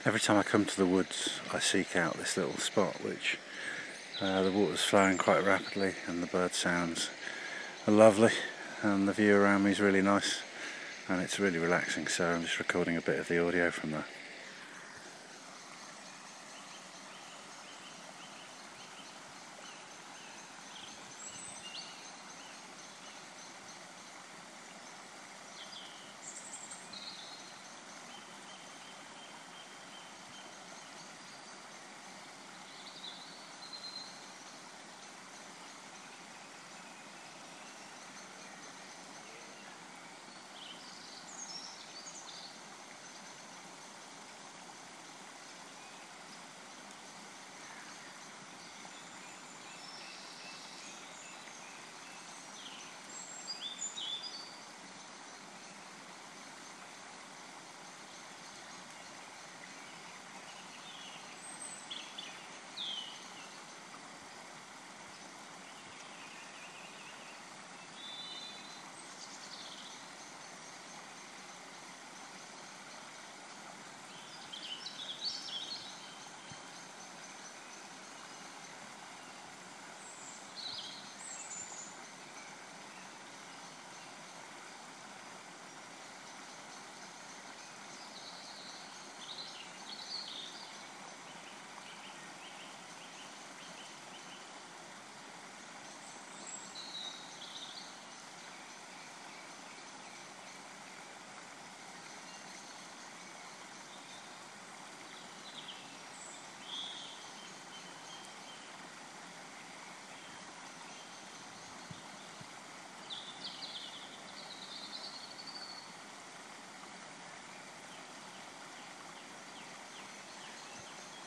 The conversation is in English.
Every time I come to the woods I seek out this little spot which the water's flowing quite rapidly and the bird sounds are lovely and the view around me is really nice and it's really relaxing, so I'm just recording a bit of the audio from there.